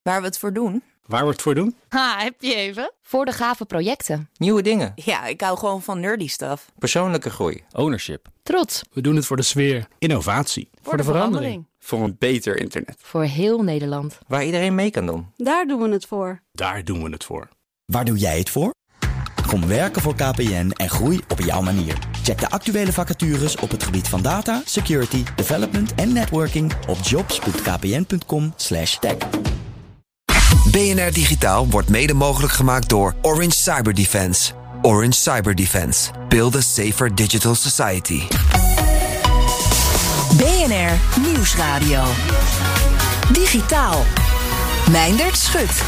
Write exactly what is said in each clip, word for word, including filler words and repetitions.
Waar we het voor doen? Waar we het voor doen? Ha, heb je even? Voor de gave projecten. Nieuwe dingen. Ja, ik hou gewoon van nerdy stuff. Persoonlijke groei. Ownership. Trots. We doen het voor de sfeer. Innovatie. Voor, voor de, de verandering. verandering. Voor een beter internet. Voor heel Nederland. Waar iedereen mee kan doen. Daar doen we het voor. Daar doen we het voor. Waar doe jij het voor? Kom werken voor K P N en groei op jouw manier. Check de actuele vacatures op het gebied van data, security, development en networking op jobs punt k p n punt com slash tech. B N R Digitaal wordt mede mogelijk gemaakt door Orange Cyber Defense. Orange Cyber Defense. Build a safer digital society. B N R Nieuwsradio. Digitaal. Meindert Schut.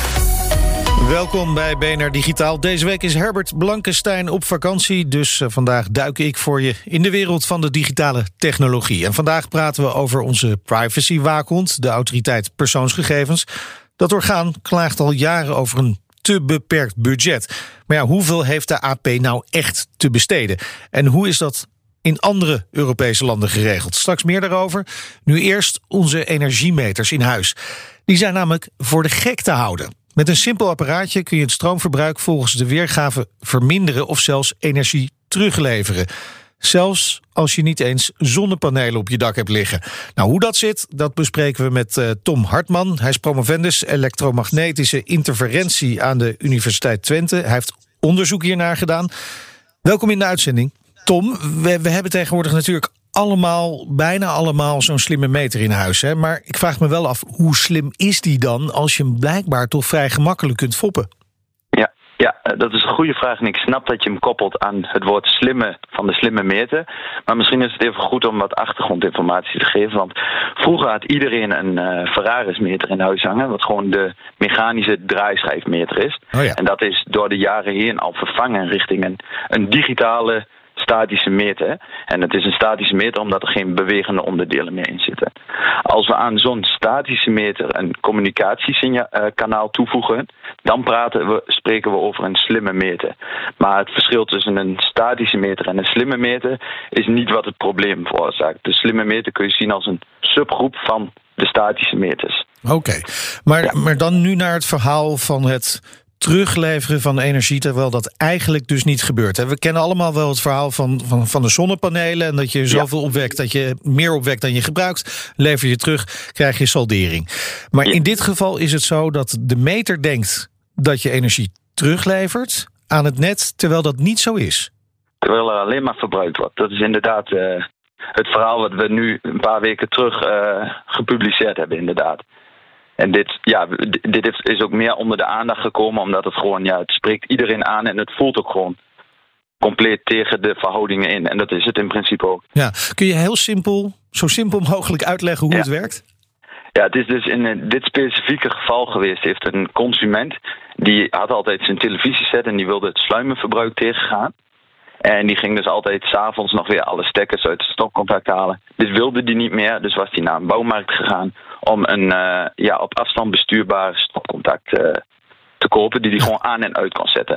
Welkom bij B N R Digitaal. Deze week is Herbert Blankenstein op vakantie, dus uh, vandaag duik ik voor je in de wereld van de digitale technologie. En vandaag praten we over onze privacywaakhond, de autoriteit persoonsgegevens. Dat orgaan klaagt al jaren over een te beperkt budget. Maar ja, hoeveel heeft de A P nou echt te besteden? En hoe is dat in andere Europese landen geregeld? Straks meer daarover. Nu eerst onze energiemeters in huis. Die zijn namelijk voor de gek te houden. Met een simpel apparaatje kun je het stroomverbruik volgens de weergave verminderen of zelfs energie terugleveren. Zelfs als je niet eens zonnepanelen op je dak hebt liggen. Nou, hoe dat zit, dat bespreken we met uh, Tom Hartman. Hij is promovendus elektromagnetische interferentie aan de Universiteit Twente. Hij heeft onderzoek hiernaar gedaan. Welkom in de uitzending. Tom, we, we hebben tegenwoordig natuurlijk allemaal, bijna allemaal zo'n slimme meter in huis. Hè? Maar ik vraag me wel af, hoe slim is die dan als je hem blijkbaar toch vrij gemakkelijk kunt foppen? Ja, ja, dat is een goede vraag en ik snap dat je hem koppelt aan het woord slimme van de slimme meter. Maar misschien is het even goed om wat achtergrondinformatie te geven. Want vroeger had iedereen een uh, Ferraris-meter in huis hangen, wat gewoon de mechanische draaischijfmeter is. Oh ja. En dat is door de jaren heen al vervangen richting een, een digitale statische meter. En het is een statische meter omdat er geen bewegende onderdelen meer in zitten. Als we aan zo'n statische meter een communicatiekanaal toevoegen, dan praten we, spreken we over een slimme meter. Maar het verschil tussen een statische meter en een slimme meter is niet wat het probleem veroorzaakt. De slimme meter kun je zien als een subgroep van de statische meters. Oké, okay. maar, ja. maar dan nu naar het verhaal van het terugleveren van energie, terwijl dat eigenlijk dus niet gebeurt. We kennen allemaal wel het verhaal van, van, van de zonnepanelen en dat je zoveel ja. opwekt, dat je meer opwekt dan je gebruikt, lever je terug, krijg je saldering. Maar ja. in dit geval is het zo dat de meter denkt dat je energie teruglevert aan het net, terwijl dat niet zo is. Terwijl er alleen maar verbruikt wordt. Dat is inderdaad uh, het verhaal wat we nu een paar weken terug uh, gepubliceerd hebben, inderdaad. En dit, ja, dit is ook meer onder de aandacht gekomen, omdat het gewoon, ja, het spreekt iedereen aan en het voelt ook gewoon compleet tegen de verhoudingen in. En dat is het in principe ook. Ja, kun je heel simpel, zo simpel mogelijk uitleggen hoe ja. het werkt? Ja, het is dus in dit specifieke geval geweest. Heeft een consument, die had altijd zijn televisieset en die wilde het sluimerverbruik tegengaan. En die ging dus altijd 's avonds nog weer alle stekkers uit het stopcontact halen. Dit wilde die niet meer, dus was hij naar een bouwmarkt gegaan om een uh, ja, op afstand bestuurbare stopcontact uh, te kopen die hij gewoon aan en uit kon zetten.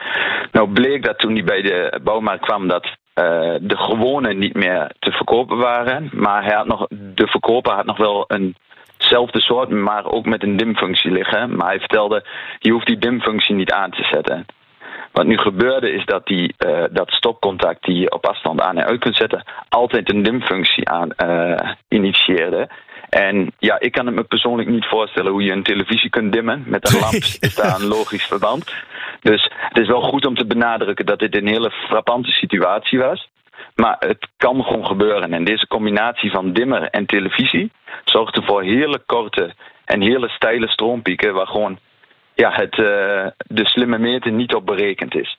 Nou bleek dat toen hij bij de bouwmarkt kwam dat uh, de gewone niet meer te verkopen waren. Maar hij had nog, de verkoper had nog wel eenzelfde soort, maar ook met een dimfunctie liggen. Maar hij vertelde, je hoeft die dimfunctie niet aan te zetten. Wat nu gebeurde is dat die, uh, dat stopcontact die je op afstand aan en uit kunt zetten, altijd een dimfunctie aan uh, initieerde. En ja, ik kan het me persoonlijk niet voorstellen hoe je een televisie kunt dimmen. Met een lamp is daar een logisch verband. Dus het is wel goed om te benadrukken dat dit een hele frappante situatie was. Maar het kan gewoon gebeuren. En deze combinatie van dimmer en televisie zorgt ervoor hele korte en hele steile stroompieken waar gewoon ja, het, uh, de slimme meter niet op berekend is.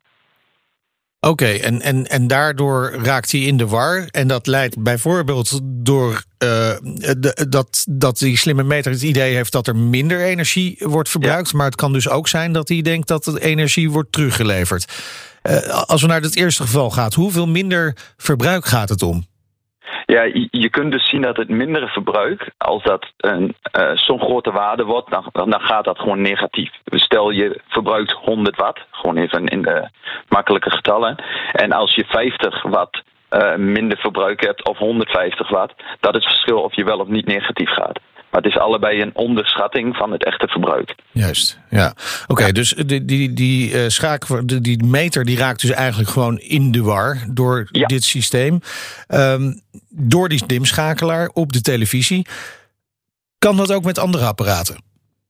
Oké, okay, en, en, en daardoor raakt hij in de war. En dat leidt bijvoorbeeld door uh, de, dat, dat die slimme meter het idee heeft dat er minder energie wordt verbruikt. Ja. Maar het kan dus ook zijn dat hij denkt dat de energie wordt teruggeleverd. Uh, als we naar het eerste geval gaan, hoeveel minder verbruik gaat het om? Ja, je, je kunt dus zien dat het mindere verbruik, als dat een, uh, zo'n grote waarde wordt, dan, dan gaat dat gewoon negatief. Stel je verbruikt honderd watt, gewoon even in de makkelijke getallen. En als je vijftig watt uh, minder verbruik hebt of honderdvijftig watt, dat is het verschil of je wel of niet negatief gaat. Maar het is allebei een onderschatting van het echte verbruik. Juist, ja. Oké, okay, ja. Dus die, die, die, uh, schaak, die, die meter die raakt dus eigenlijk gewoon in de war door ja. dit systeem. Um, door die dimschakelaar op de televisie. Kan dat ook met andere apparaten?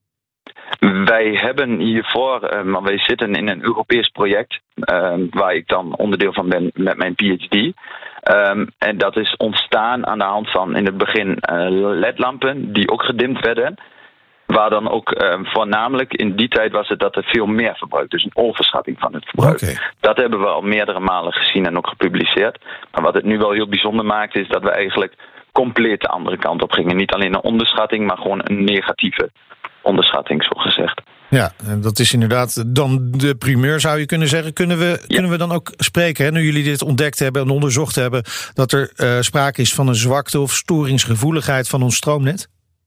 Wij hebben hiervoor, uh, maar wij zitten in een Europees project, uh, waar ik dan onderdeel van ben met mijn P H D. Um, en dat is ontstaan aan de hand van in het begin uh, L E D-lampen die ook gedimd werden. Waar dan ook uh, voornamelijk in die tijd was het dat er veel meer verbruik. Dus een overschatting van het verbruik. Okay. Dat hebben we al meerdere malen gezien en ook gepubliceerd. Maar wat het nu wel heel bijzonder maakt is dat we eigenlijk compleet de andere kant op gingen. Niet alleen een onderschatting, maar gewoon een negatieve onderschatting, zo gezegd. Ja, dat is inderdaad dan de primeur, zou je kunnen zeggen. Kunnen we, ja. kunnen we dan ook spreken, hè, nu jullie dit ontdekt hebben en onderzocht hebben, dat er uh, sprake is van een zwakte of storingsgevoeligheid van ons stroomnet?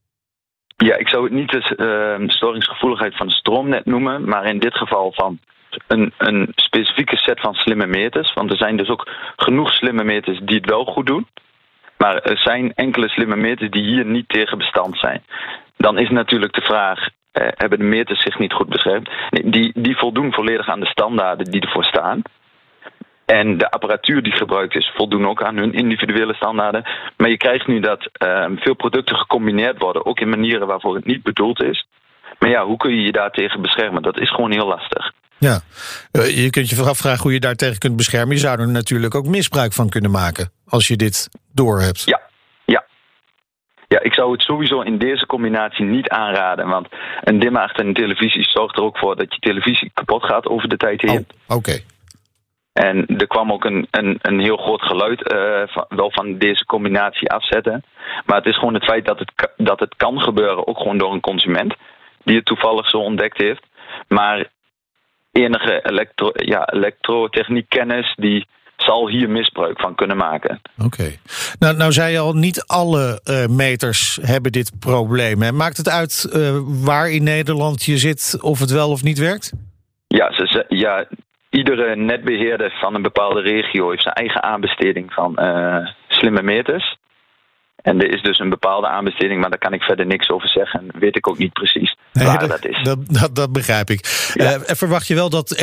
Ja, ik zou het niet de uh, storingsgevoeligheid van het stroomnet noemen, maar in dit geval van een, een specifieke set van slimme meters. Want er zijn dus ook genoeg slimme meters die het wel goed doen. Maar er zijn enkele slimme meters die hier niet tegen bestand zijn. Dan is natuurlijk de vraag, eh, hebben de meters zich niet goed beschermd? Nee, die, die voldoen volledig aan de standaarden die ervoor staan. En de apparatuur die gebruikt is, voldoen ook aan hun individuele standaarden. Maar je krijgt nu dat uh, veel producten gecombineerd worden, ook in manieren waarvoor het niet bedoeld is. Maar ja, hoe kun je je daartegen beschermen? Dat is gewoon heel lastig. Ja, je kunt je afvragen hoe je daartegen kunt beschermen. Je zou er natuurlijk ook misbruik van kunnen maken als je dit doorhebt. Ja, ja. Ja, ik zou het sowieso in deze combinatie niet aanraden. Want een dimmer achter een televisie zorgt er ook voor dat je televisie kapot gaat over de tijd heen. Oh, oké. Okay. En er kwam ook een, een, een heel groot geluid uh, van, wel van deze combinatie afzetten. Maar het is gewoon het feit dat het, dat het kan gebeuren, ook gewoon door een consument die het toevallig zo ontdekt heeft. Maar enige elektro, ja, elektrotechniekkennis die zal hier misbruik van kunnen maken. Oké. Okay. Nou, nou zei je al, niet alle uh, meters hebben dit probleem. Hè? Maakt het uit uh, waar in Nederland je zit of het wel of niet werkt? Ja, ze, ja, iedere netbeheerder van een bepaalde regio heeft zijn eigen aanbesteding van uh, slimme meters. En er is dus een bepaalde aanbesteding, maar daar kan ik verder niks over zeggen. Weet ik ook niet precies nee, waar dat, dat is. Dat, dat, dat begrijp ik. Ja. Uh, verwacht je wel dat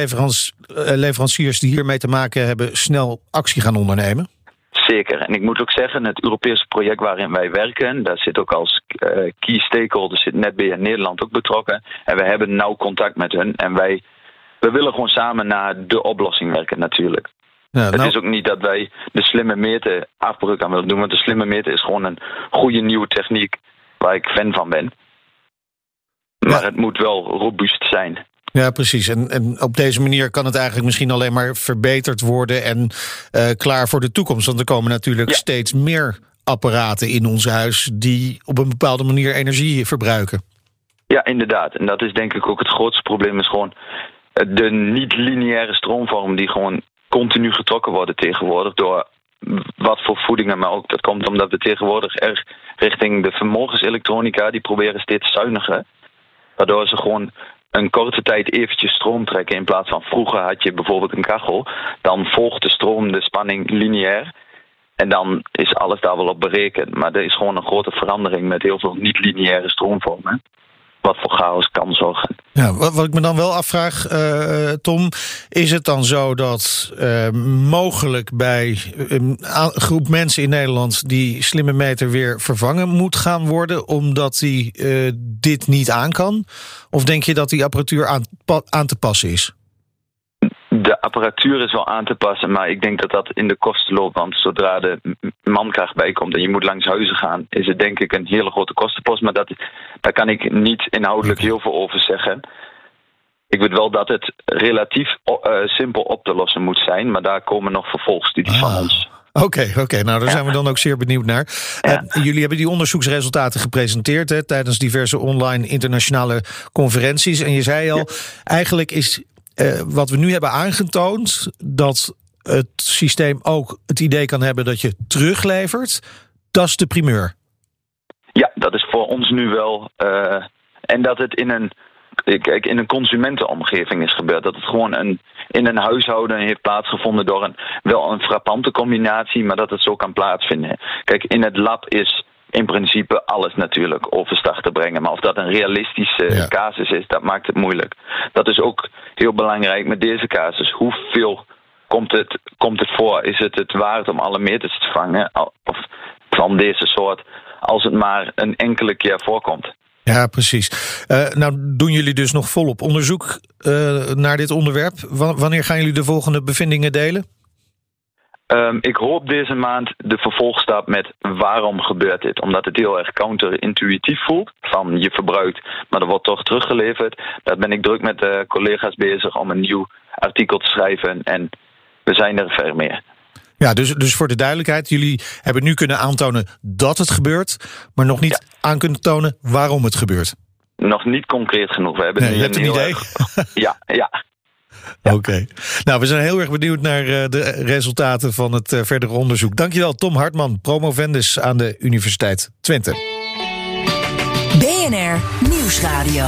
energieleveranciers die hiermee te maken hebben snel actie gaan ondernemen? Zeker. En ik moet ook zeggen, het Europese project waarin wij werken, daar zit ook als uh, key stakeholder zit Netbeheer Nederland ook betrokken. En we hebben nauw contact met hun. En wij we willen gewoon samen naar de oplossing werken natuurlijk. Ja, nou, het is ook niet dat wij de slimme meter afbreuk aan willen doen. Want de slimme meter is gewoon een goede nieuwe techniek waar ik fan van ben. Maar ja, het moet wel robuust zijn. Ja, precies. En, en op deze manier kan het eigenlijk misschien alleen maar verbeterd worden en uh, klaar voor de toekomst. Want er komen natuurlijk ja. steeds meer apparaten in ons huis die op een bepaalde manier energie verbruiken. Ja, inderdaad. En dat is denk ik ook het grootste probleem, is gewoon de niet-lineaire stroomvorm die gewoon continu getrokken worden tegenwoordig door wat voor voedingen. Maar ook dat komt omdat we tegenwoordig erg richting de vermogenselektronica, die proberen steeds zuiniger. Waardoor ze gewoon een korte tijd eventjes stroom trekken. In plaats van vroeger had je bijvoorbeeld een kachel. Dan volgt de stroom de spanning lineair. En dan is alles daar wel op berekend. Maar er is gewoon een grote verandering met heel veel niet-lineaire stroomvormen. Wat voor chaos kan zorgen. Ja, wat, wat ik me dan wel afvraag, uh, Tom, is het dan zo dat uh, mogelijk bij een groep mensen in Nederland die slimme meter weer vervangen moet gaan worden, omdat die uh, dit niet aan kan? Of denk je dat die apparatuur aan, aan te passen is? De apparatuur is wel aan te passen, maar ik denk dat dat in de kosten loopt. Want zodra de mankracht bijkomt en je moet langs huizen gaan, is het denk ik een hele grote kostenpost. Maar dat, daar kan ik niet inhoudelijk heel veel over zeggen. Ik weet wel dat het relatief uh, simpel op te lossen moet zijn, maar daar komen nog vervolgstudies ah. van ons. Oké, okay, oké. Okay. Nou, daar ja. zijn we dan ook zeer benieuwd naar. Ja. Uh, jullie hebben die onderzoeksresultaten gepresenteerd hè, tijdens diverse online internationale conferenties. En je zei al, ja. eigenlijk is Uh, wat we nu hebben aangetoond, dat het systeem ook het idee kan hebben dat je teruglevert, dat is de primeur. Ja, dat is voor ons nu wel. Uh, en dat het in een, kijk, in een consumentenomgeving is gebeurd. Dat het gewoon een, in een huishouden heeft plaatsgevonden door een, wel een frappante combinatie, maar dat het zo kan plaatsvinden. Kijk, in het lab is in principe alles natuurlijk overstag te brengen. Maar of dat een realistische ja. casus is, dat maakt het moeilijk. Dat is ook heel belangrijk met deze casus. Hoeveel komt het, komt het voor? Is het het waard om alle meters te vangen? Of van deze soort, als het maar een enkele keer voorkomt. Ja, precies. Uh, nou doen jullie dus nog volop onderzoek uh, naar dit onderwerp. W- wanneer gaan jullie de volgende bevindingen delen? Um, ik hoop deze maand de vervolgstap met waarom gebeurt dit? Omdat het heel erg counterintuïtief voelt. Van je verbruikt, maar er wordt toch teruggeleverd. Daar ben ik druk met de collega's bezig om een nieuw artikel te schrijven. En we zijn er ver mee. Ja, dus, dus voor de duidelijkheid, jullie hebben nu kunnen aantonen dat het gebeurt, maar nog niet ja. aan kunnen tonen waarom het gebeurt. Nog niet concreet genoeg. We hebben nee, je hebt een idee? Erg... Ja, ja. Ja. Oké. Okay. Nou, we zijn heel erg benieuwd naar uh, de resultaten van het uh, verdere onderzoek. Dankjewel, Tom Hartman, promovendus aan de Universiteit Twente. B N R Nieuwsradio.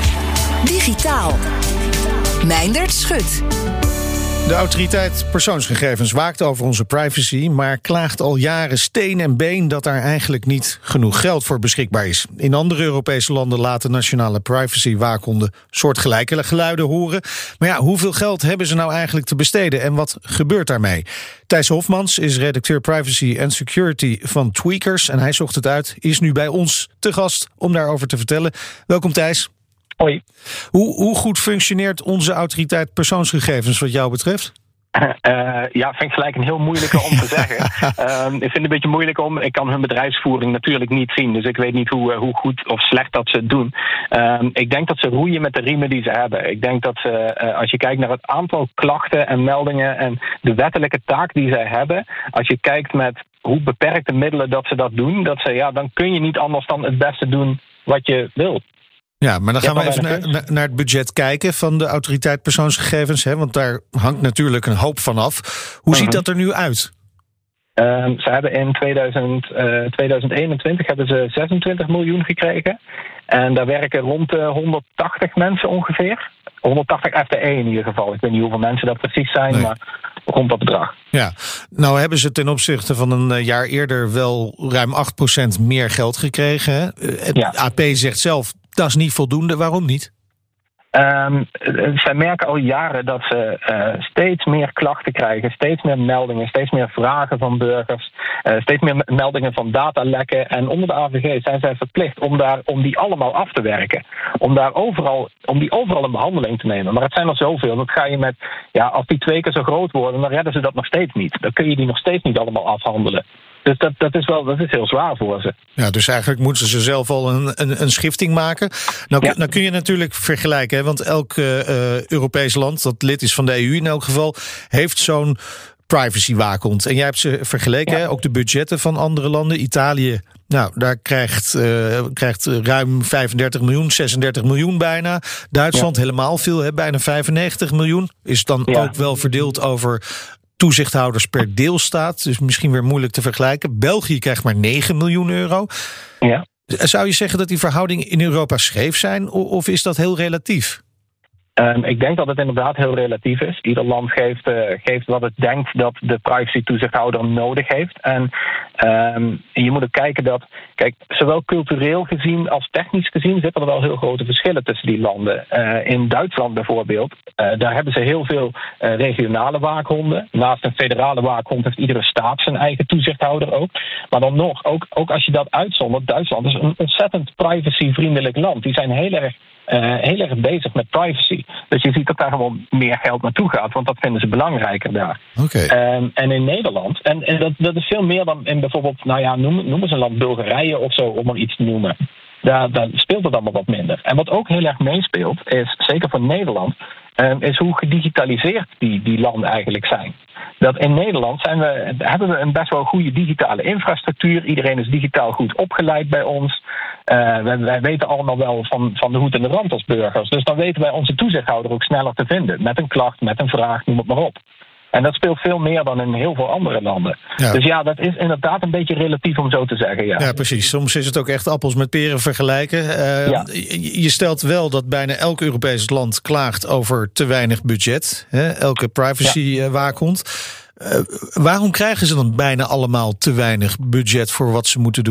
Digitaal. Mijndert Schut. De autoriteit persoonsgegevens waakt over onze privacy, maar klaagt al jaren steen en been dat daar eigenlijk niet genoeg geld voor beschikbaar is. In andere Europese landen laten nationale privacywaakhonderen soortgelijke geluiden horen. Maar ja, hoeveel geld hebben ze nou eigenlijk te besteden en wat gebeurt daarmee? Thijs Hofmans is redacteur Privacy and Security van Tweakers en hij zocht het uit, is nu bij ons te gast om daarover te vertellen. Welkom Thijs. Hoi. Hoe, hoe goed functioneert onze autoriteit persoonsgegevens wat jou betreft? Uh, ja, vind ik gelijk een heel moeilijke om te zeggen. Um, ik vind het een beetje moeilijk om... Ik kan hun bedrijfsvoering natuurlijk niet zien. Dus ik weet niet hoe, hoe goed of slecht dat ze het doen. Um, ik denk dat ze roeien met de riemen die ze hebben. Ik denk dat ze, uh, als je kijkt naar het aantal klachten en meldingen en de wettelijke taak die zij hebben, als je kijkt met hoe beperkte middelen dat ze dat doen, dat ze, ja, dan kun je niet anders dan het beste doen wat je wilt. Ja, maar dan gaan we even naar, naar het budget kijken van de autoriteit persoonsgegevens. Hè, want daar hangt natuurlijk een hoop van af. Hoe ziet dat er nu uit? Um, ze hebben in tweeduizend, uh, tweeduizend eenentwintig hebben ze zesentwintig miljoen gekregen. En daar werken rond de honderdtachtig mensen ongeveer. honderdtachtig F T E in ieder geval. Ik weet niet hoeveel mensen dat precies zijn, nee. maar rond dat bedrag. Ja, nou hebben ze ten opzichte van een jaar eerder wel ruim acht procent meer geld gekregen. Hè? Het ja. A P zegt zelf, dat is niet voldoende. Waarom niet? Um, zij merken al jaren dat ze uh, steeds meer klachten krijgen, steeds meer meldingen, steeds meer vragen van burgers, uh, steeds meer meldingen van datalekken. En onder de A V G zijn zij verplicht om, daar, om die allemaal af te werken. Om, daar overal, om die overal in behandeling te nemen. Maar het zijn er zoveel. Dat ga je met, ja, als die twee keer zo groot worden, dan redden ze dat nog steeds niet. Dan kun je die nog steeds niet allemaal afhandelen. Dus dat, dat, is wel, dat is heel zwaar voor ze. Ja, dus eigenlijk moeten ze zelf al een, een, een schifting maken. Nou, ja. nou kun je natuurlijk vergelijken, hè, want elk uh, Europees land dat lid is van de E U in elk geval, heeft zo'n privacywaakhond. En jij hebt ze vergeleken, ja. hè, ook de budgetten van andere landen. Italië, nou, daar krijgt, uh, krijgt ruim vijfendertig miljoen, zesendertig miljoen bijna. Duitsland ja. helemaal veel, hè, bijna vijfennegentig miljoen. Is dan ja. ook wel verdeeld over toezichthouders per deelstaat, dus misschien weer moeilijk te vergelijken. België krijgt maar negen miljoen euro. Ja. Zou je zeggen dat die verhoudingen in Europa scheef zijn, of is dat heel relatief? Um, ik denk dat het inderdaad heel relatief is. Ieder land geeft, uh, geeft wat het denkt dat de privacy-toezichthouder nodig heeft. En um, je moet ook kijken dat, kijk, zowel cultureel gezien als technisch gezien zitten er wel heel grote verschillen tussen die landen. Uh, in Duitsland bijvoorbeeld, uh, daar hebben ze heel veel uh, regionale waakhonden. Naast een federale waakhond heeft iedere staat zijn eigen toezichthouder ook. Maar dan nog, ook, ook als je dat uitzondert, Duitsland is een ontzettend privacyvriendelijk land. Die zijn heel erg Uh, heel erg bezig met privacy. Dus je ziet dat daar gewoon meer geld naartoe gaat, want dat vinden ze belangrijker daar. Okay. Um, en in Nederland, en, en dat, dat is veel meer dan in bijvoorbeeld, nou ja, noem, noem eens een land Bulgarije of zo, om maar iets te noemen. Daar, daar speelt het allemaal wat minder. En wat ook heel erg meespeelt, is, zeker voor Nederland, um, is hoe gedigitaliseerd die, die landen eigenlijk zijn. Dat in Nederland zijn we, hebben we een best wel goede digitale infrastructuur. Iedereen is digitaal goed opgeleid bij ons. Uh, wij, wij weten allemaal wel van, van de hoed en de rand als burgers. Dus dan weten wij onze toezichthouder ook sneller te vinden. Met een klacht, met een vraag, noem het maar op. En dat speelt veel meer dan in heel veel andere landen. Ja. Dus ja, dat is inderdaad een beetje relatief om zo te zeggen. Ja. ja, precies. Soms is het ook echt appels met peren vergelijken. Uh, ja. Je stelt wel dat bijna elk Europees land klaagt over te weinig budget. Hè? Elke privacy-waakhond. Ja. Uh, waarom krijgen ze dan bijna allemaal te weinig budget voor wat ze moeten doen?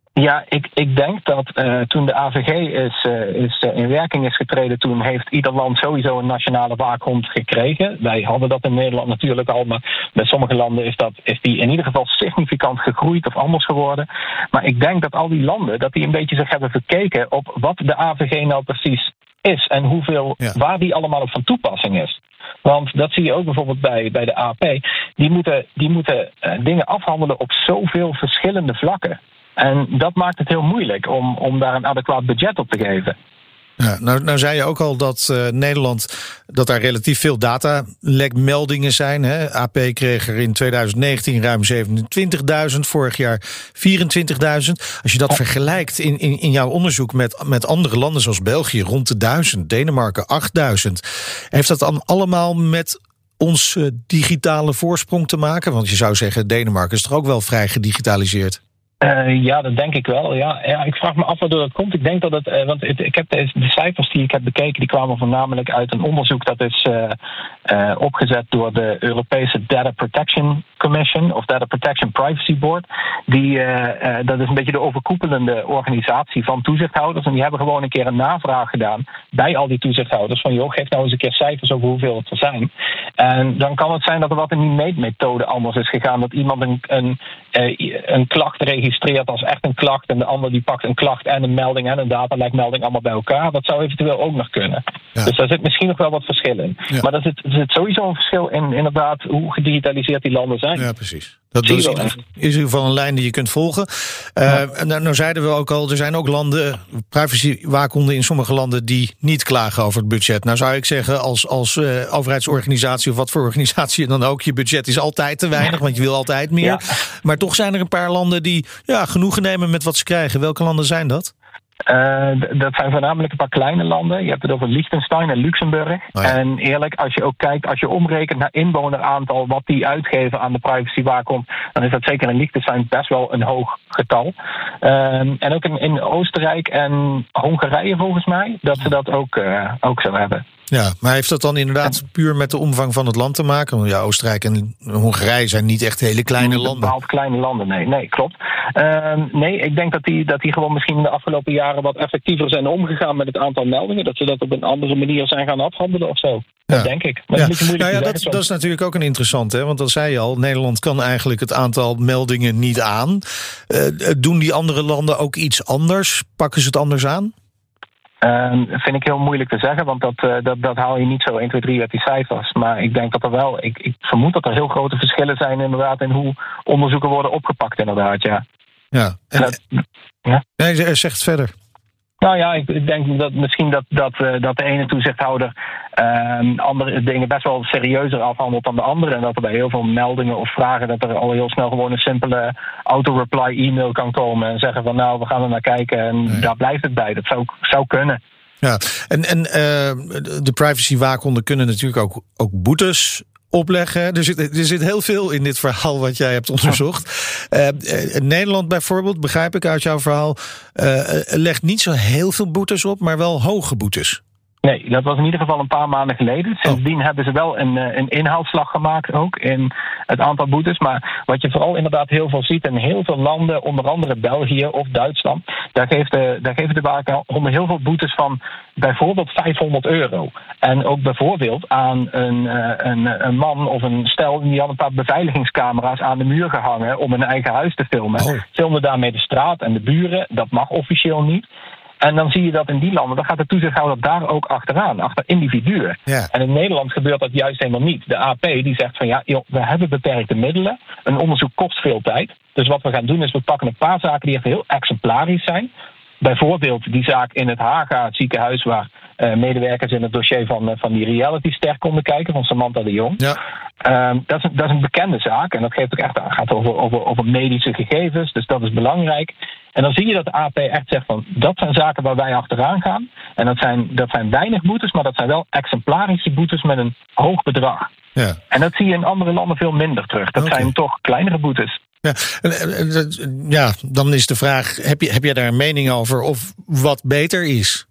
Ja, ik, ik denk dat uh, toen de A V G is, uh, is uh, in werking is getreden, toen heeft ieder land sowieso een nationale waakhond gekregen. Wij hadden dat in Nederland natuurlijk al, maar bij sommige landen is, dat, is die in ieder geval significant gegroeid of anders geworden. Maar ik denk dat al die landen, dat die een beetje zich hebben verkeken op wat de A V G nou precies is en hoeveel, ja. waar die allemaal op van toepassing is. Want dat zie je ook bijvoorbeeld bij, bij de A P. Die moeten, die moeten uh, dingen afhandelen op zoveel verschillende vlakken. En dat maakt het heel moeilijk om, om daar een adequaat budget op te geven. Ja, nou, nou zei je ook al dat uh, Nederland, dat daar relatief veel datalekmeldingen zijn. Hè? A P kreeg er in twintig negentien ruim zevenentwintigduizend, vorig jaar vierentwintigduizend. Als je dat ja. vergelijkt in, in, in jouw onderzoek met, met andere landen zoals België, rond de duizend, Denemarken achtduizend. Heeft dat dan allemaal met ons uh, digitale voorsprong te maken? Want je zou zeggen, Denemarken is toch ook wel vrij gedigitaliseerd? Uh, ja, dat denk ik wel. Ja. ja, ik vraag me af waardoor dat komt. Ik denk dat het, uh, want het, ik heb de, de cijfers die ik heb bekeken, die kwamen voornamelijk uit een onderzoek dat is uh, uh, opgezet door de Europese Data Protection Commission of Data Protection Privacy Board. Die, uh, uh, dat is een beetje de overkoepelende organisatie van toezichthouders. En die hebben gewoon een keer een navraag gedaan bij al die toezichthouders van joh, geef nou eens een keer cijfers over hoeveel het er zijn. En dan kan het zijn dat er wat in die meetmethode anders is gegaan. Dat iemand een, een, uh, een klacht registreert als echt een klacht en de ander die pakt een klacht en een melding en een datalekmelding allemaal bij elkaar. Dat zou eventueel ook nog kunnen. Ja. Dus daar zit misschien nog wel wat verschil in. Ja. Maar er zit, er zit sowieso een verschil in inderdaad hoe gedigitaliseerd die landen zijn. Ja, precies. Dat, dat is, in, is in ieder geval een lijn die je kunt volgen. Uh, ja. nou, nou zeiden we ook al, er zijn ook landen, privacywaakhondden in sommige landen die niet klagen over het budget. Nou zou ik zeggen, als, als uh, overheidsorganisatie of wat voor organisatie dan ook, je budget is altijd te weinig, want je wil altijd meer. Ja. Maar toch zijn er een paar landen die ja, genoegen nemen met wat ze krijgen. Welke landen zijn dat? Uh, dat zijn voornamelijk een paar kleine landen. Je hebt het over Liechtenstein en Luxemburg. Oh ja. En eerlijk, als je ook kijkt, als je omrekent naar inwoneraantal wat die uitgeven aan de privacywaakhond, dan is dat zeker in Liechtenstein best wel een hoog getal. Uh, en ook in, in Oostenrijk en Hongarije volgens mij, dat ze dat ook, uh, ook zo hebben. Ja, maar heeft dat dan inderdaad puur met de omvang van het land te maken? Want ja, Oostenrijk en Hongarije zijn niet echt hele kleine niet landen. Bepaald kleine landen, nee, nee, klopt. Uh, nee, ik denk dat die, dat die gewoon misschien in de afgelopen jaren wat effectiever zijn omgegaan met het aantal meldingen. Dat ze dat op een andere manier zijn gaan afhandelen of zo. Ja. Dat denk ik. Maar ja. dat is, nou ja, dat, dat is natuurlijk ook een interessant, hè? Want dat zei je al, Nederland kan eigenlijk het aantal meldingen niet aan. Uh, doen die andere landen ook iets anders? Pakken ze het anders aan? Uh, vind ik heel moeilijk te zeggen, want dat, uh, dat, dat haal je niet zo één, twee, drie uit die cijfers. Maar ik denk dat er wel, ik, ik vermoed dat er heel grote verschillen zijn inderdaad in hoe onderzoeken worden opgepakt inderdaad, ja. Ja, en, dat, ja? Nee, zeg het verder. Nou ja, ik denk dat misschien dat, dat, uh, dat de ene toezichthouder uh, andere dingen best wel serieuzer afhandelt dan de andere. En dat er bij heel veel meldingen of vragen dat er al heel snel gewoon een simpele auto-reply e-mail kan komen. En zeggen van nou, we gaan er naar kijken en nee. daar blijft het bij. Dat zou, zou kunnen. Ja, en, en uh, de privacywaakhondden kunnen natuurlijk ook, ook boetes opleggen. Er zit, er zit heel veel in dit verhaal wat jij hebt onderzocht. Uh, uh, Nederland bijvoorbeeld, begrijp ik uit jouw verhaal, uh, legt niet zo heel veel boetes op, maar wel hoge boetes. Nee, dat was in ieder geval een paar maanden geleden. Sindsdien oh. hebben ze wel een, een inhaalslag gemaakt ook in het aantal boetes. Maar wat je vooral inderdaad heel veel ziet in heel veel landen, onder andere België of Duitsland, daar, geeft de, daar geven de waakhonden heel veel boetes van bijvoorbeeld vijfhonderd euro. En ook bijvoorbeeld aan een, een, een man of een stel, die had een paar beveiligingscamera's aan de muur gehangen om hun eigen huis te filmen. Oh. Filmden daarmee de straat en de buren. Dat mag officieel niet. En dan zie je dat in die landen, dan gaat de toezichthouder daar ook achteraan, achter individuen. Ja. En in Nederland gebeurt dat juist helemaal niet. De A P die zegt van ja, joh, we hebben beperkte middelen. Een onderzoek kost veel tijd. Dus wat we gaan doen is we pakken een paar zaken die echt heel exemplarisch zijn. Bijvoorbeeld die zaak in het Haga, het ziekenhuis waar uh, medewerkers in het dossier van, uh, van die realityster konden kijken, van Samantha de Jong. Ja. Um, dat, is een, dat is een bekende zaak en dat geeft ook echt, gaat over, over, over medische gegevens, dus dat is belangrijk. En dan zie je dat de A P echt zegt van dat zijn zaken waar wij achteraan gaan. En dat zijn, dat zijn weinig boetes, maar dat zijn wel exemplarische boetes met een hoog bedrag. Ja. En dat zie je in andere landen veel minder terug. Dat okay. zijn toch kleinere boetes. Ja, ja, dan is de vraag, heb je, heb jij daar een mening over of wat beter is?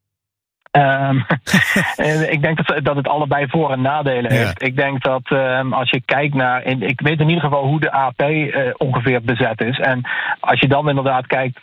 Um, ik denk dat, dat het allebei voor- en nadelen heeft. Ja. Ik denk dat um, als je kijkt naar, ik weet in ieder geval hoe de A P uh, ongeveer bezet is. En als je dan inderdaad kijkt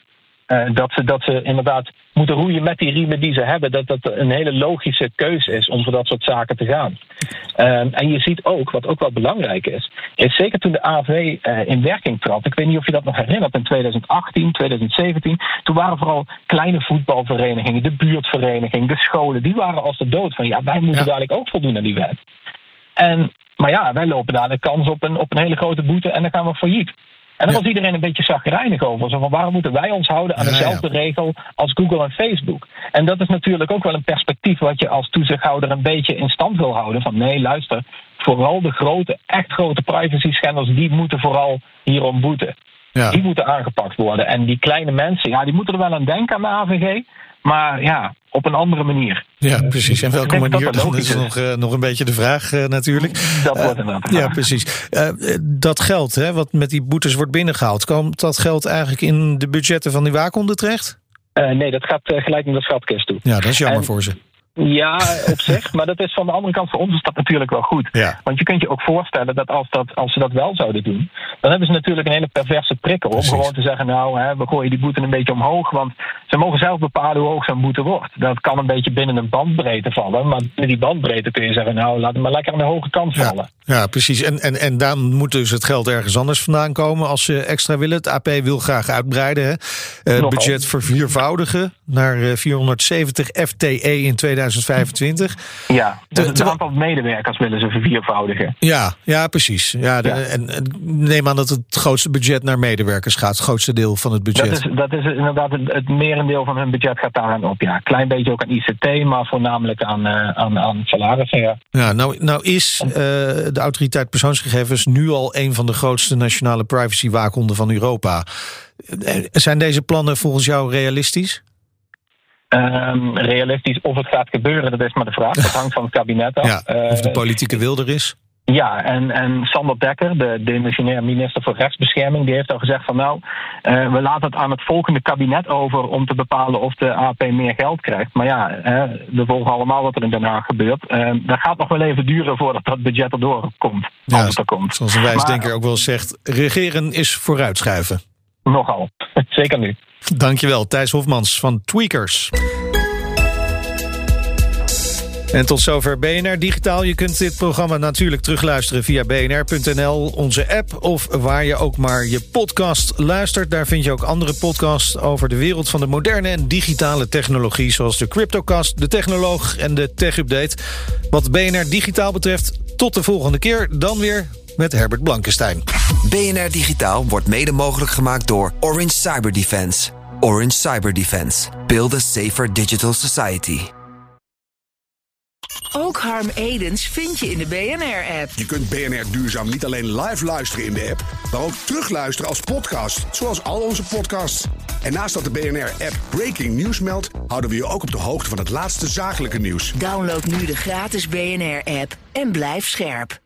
Uh, dat, ze, dat ze inderdaad moeten roeien met die riemen die ze hebben. Dat dat een hele logische keuze is om voor dat soort zaken te gaan. Uh, en je ziet ook, wat ook wel belangrijk is, is zeker toen de A V uh, in werking trad. Ik weet niet of je dat nog herinnert, in twintig achttien, twintig zeventien. Toen waren vooral kleine voetbalverenigingen, de buurtvereniging, de scholen, die waren als de dood van ja, wij moeten ja. dadelijk ook voldoen aan die wet. En, maar ja, wij lopen daar de kans op een, op een hele grote boete en dan gaan we failliet. En dan ja. was iedereen een beetje chagrijnig over. Zo van, waarom moeten wij ons houden aan ja, dezelfde ja. regel als Google en Facebook? En dat is natuurlijk ook wel een perspectief wat je als toezichthouder een beetje in stand wil houden. Van nee, luister, vooral de grote, echt grote privacy schenders, die moeten vooral hierom boeten. Ja. Die moeten aangepakt worden. En die kleine mensen, ja, die moeten er wel aan denken aan de A V G. Maar ja, op een andere manier. Ja, precies. En welke manier? Dat, dat is nog, uh, nog een beetje de vraag uh, natuurlijk. Dat wordt uh, een Ja, precies. Uh, dat geld, hè, wat met die boetes wordt binnengehaald, komt dat geld eigenlijk in de budgetten van die waakhonden terecht? Uh, nee, dat gaat uh, gelijk naar de schatkist toe. Ja, dat is jammer en, voor ze. Ja, op zich. Maar dat is van de andere kant voor ons is dat natuurlijk wel goed. Ja. Want je kunt je ook voorstellen dat als, dat als ze dat wel zouden doen, dan hebben ze natuurlijk een hele perverse prikkel om gewoon te zeggen, nou, hè, we gooien die boete een beetje omhoog, want ze mogen zelf bepalen hoe hoog zo'n boete wordt. Dat kan een beetje binnen een bandbreedte vallen, maar binnen die bandbreedte kun je zeggen, nou, laat het maar lekker aan de hoge kant vallen. Ja, ja precies. En, en, en dan moet dus het geld ergens anders vandaan komen als ze extra willen. Het A P wil graag uitbreiden. Hè. Uh, het budget verviervoudigen naar uh, vierhonderdzeventig F T E in tweeduizend vijfentwintig. Ja, dus het aantal medewerkers willen ze verviervoudigen. Ja, ja precies. Ja, de, ja. En, en neem aan dat het grootste budget naar medewerkers gaat. Het grootste deel van het budget. Dat is, dat is inderdaad het, het merendeel van hun budget gaat daaraan op. Ja, klein beetje ook aan I C T, maar voornamelijk aan, uh, aan, aan salarissen. Ja, ja nou, nou is uh, de autoriteit persoonsgegevens nu al een van de grootste nationale privacy-waakhonden van Europa. Zijn deze plannen volgens jou realistisch? Um, realistisch of het gaat gebeuren, dat is maar de vraag. Dat hangt van het kabinet af. Ja, of de politieke wil er is. Ja, en, en Sander Dekker, de demissionair minister voor rechtsbescherming, die heeft al gezegd van nou, uh, we laten het aan het volgende kabinet over om te bepalen of de A P meer geld krijgt. Maar ja, uh, we volgen allemaal wat er in Den Haag gebeurt. Uh, dat gaat nog wel even duren voordat dat budget erdoor komt. Ja, als het er komt. Zoals een wijsdenker ook wel zegt, regeren is vooruitschuiven. Nogal, zeker nu. Dankjewel, Thijs Hofmans van Tweakers. En tot zover B N R Digitaal. Je kunt dit programma natuurlijk terugluisteren via b n r punt n l, onze app, of waar je ook maar je podcast luistert. Daar vind je ook andere podcasts over de wereld van de moderne en digitale technologie, zoals de Cryptocast, de Technoloog en de Tech Update. Wat B N R Digitaal betreft, tot de volgende keer, dan weer met Herbert Blankenstein. B N R Digitaal wordt mede mogelijk gemaakt door Orange Cyber Defense. Orange Cyber Defense. Build a safer digital society. Ook Harm Edens vind je in de B N R-app. Je kunt B N R Duurzaam niet alleen live luisteren in de app, maar ook terugluisteren als podcast, zoals al onze podcasts. En naast dat de B N R-app Breaking News meldt, houden we je ook op de hoogte van het laatste zakelijke nieuws. Download nu de gratis B N R-app en blijf scherp.